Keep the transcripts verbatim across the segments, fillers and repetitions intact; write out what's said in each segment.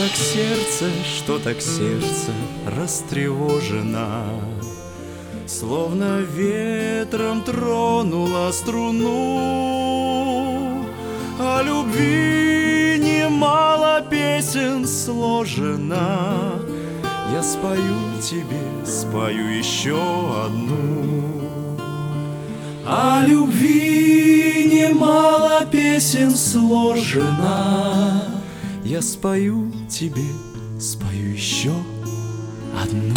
так сердце, что так сердце растревожено, словно ветром тронула струну. О любви немало песен сложено, я спою тебе, спою еще одну. О любви немало песен сложено, я спою тебе, спою еще одну.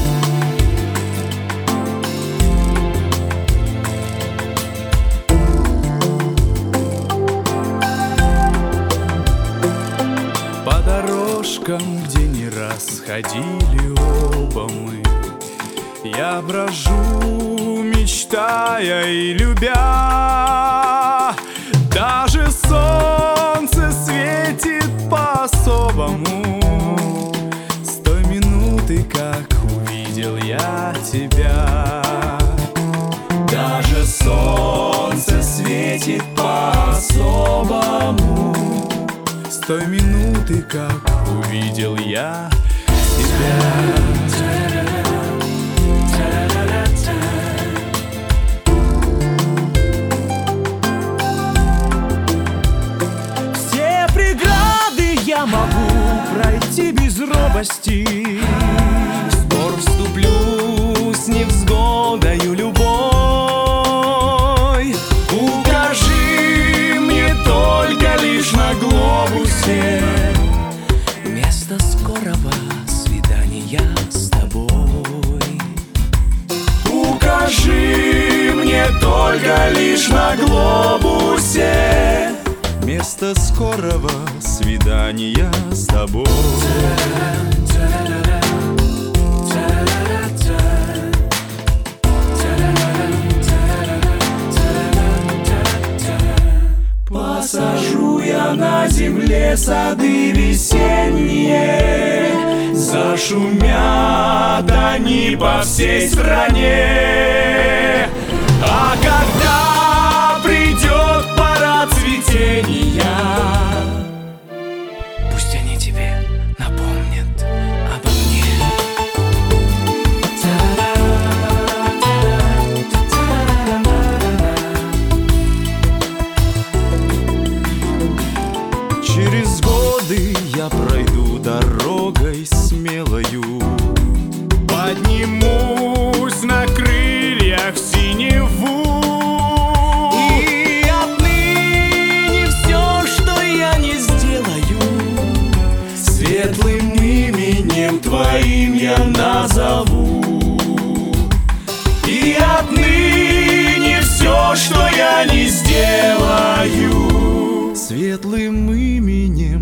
По дорожкам, где не раз ходили оба мы, я брожу, мечтая и любя. Даже солнце светит по-особому с той минуты, как увидел я тебя. Даже солнце светит по-особому с той минуты, как увидел я тебя. Я могу пройти без робости, в спор вступлю с невзгодою любой. Укажи мне только лишь на глобусе место скорого свидания с тобой. Укажи мне только лишь на глобусе место скорого свидания с тобой. Посажу я на земле сады весенние, зашумят они по всей стране. А когда придет пора цветения, пусть они тебе напомнят обо мне. Через годы я пройду дорогой смелою, поднимусь на крыльях в синеву. Светлым именем твоим я назову, и отныне все, что я не сделаю, светлым именем